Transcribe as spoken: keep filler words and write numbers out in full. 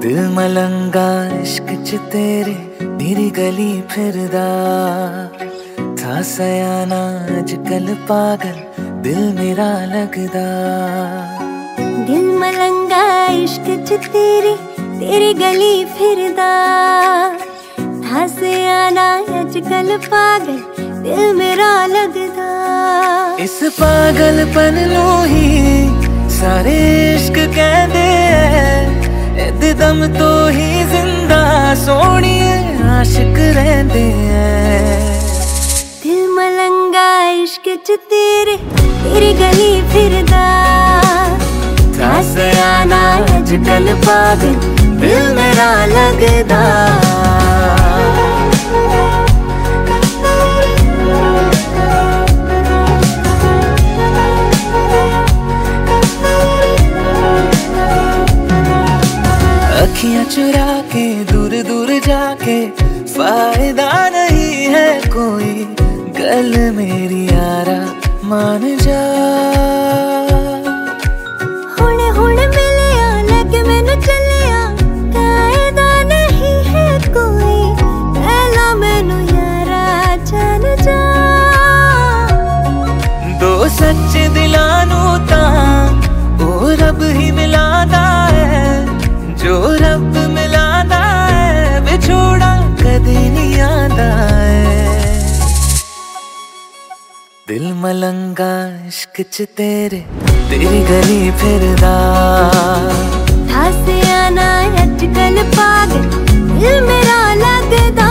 दिल मलंगा इश्क च तेरे मेरी गली फिरदा था सयाना अजकल पागल दिल मेरा लगदा। दिल मलंगा इश्क च तेरे तेरी गली फिरदा था सयाना अजकल पागल दिल मेरा लगदा। इस पागलपन नू ही सारे इश्क कहंदे ऐ दम तो ही जिंदा सोहणिए आशिक रहंदे ऐ। दिल मलंगा इश्क च तेरे तेरी गली फिरदा था सयाना अजकल पागल दिल मेरा लगदा। अखियां चुरा के दूर दूर जाके फायदा नहीं है कोई गल मेरी यारा मान जा। हुणे हुणे मिलिया लगे मैनू चलिया कायदा नहीं है कोई पहला मैनू यारा जान जा। दो सच्चे दिलां नू तां ओ रब ही मिलादा है जो रब मिलादा है विछोड़ा कदी नहीं आंदा है। दिल मलंगा इश्क च तेरे तेरी गली फिरदा था सयाना अजकल पागल दिल मेरा लगदा।